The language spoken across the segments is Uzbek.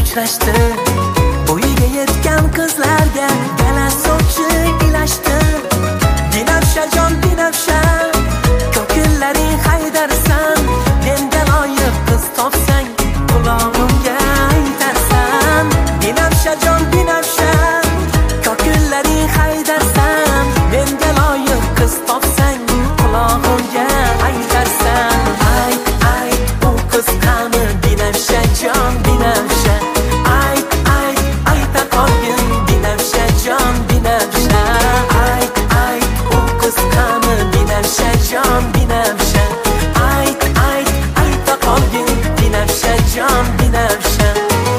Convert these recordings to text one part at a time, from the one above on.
uchrashdi. Bo'yiga yetgan qizlarga gala sochi ilashdi. Binafshajon binafsha, ko'killaring haydarsan. Menga loyiq qiz topsang, qulog'imga aytarsan. Binafshajon binafsha, ko'killaring haydarsan. Menga loyiq qiz topsang, qulog'imga aytarsan. Ayt ayt, bu qiz qani? Binafshajon binafsha, ayt ayt, ayta qolgin. Binafshajon binafsha, ayt ayt, bu qiz qani? Binafshajon binafsha, ayt ayt, ayta qolgin. Binafshajon binafsha.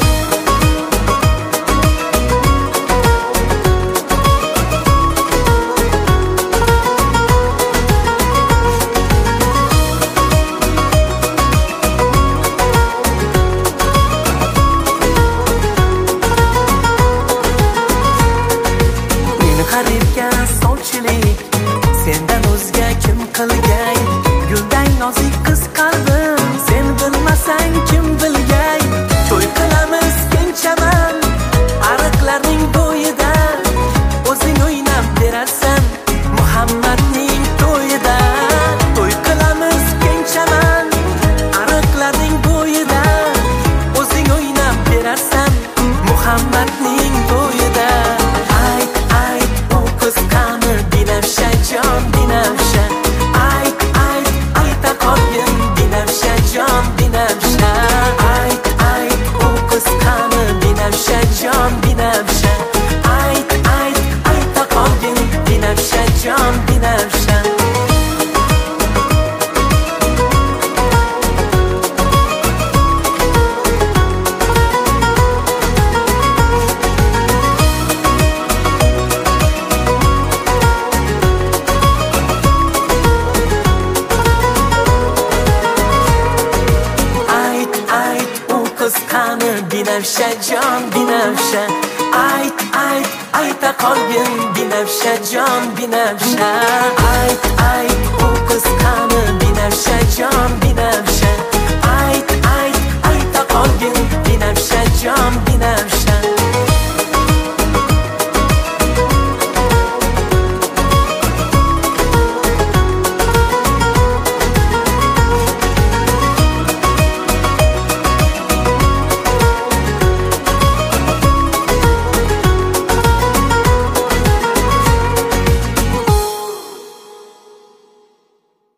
G'aribga sovchilik sendan o'zga kim qilgay? Gulday nozik qiz qalbim sen bilmasang kim bilgay? To'y qilamiz keng chaman ariqlarning bo'yida, o'zing o'ynab berarsan Muhammadning to'yida. To'y qilamiz keng chaman ariqlarning bo'yida, o'zing o'ynab berarsan Muhammadning to'yida. Ayt ayt, bu qiz qani? Binafshajon binafsha, ayt ayt, ayta qolgin. Binafshajon binafsha, ayt ayt, bu qiz qani? Binafshajon binafsha, ayt ayt, ayta qolgin. Binafshajon binafsha. Binafshajon binafsha, ayt ayt, ayta qolgin. Binafshajon binafsha,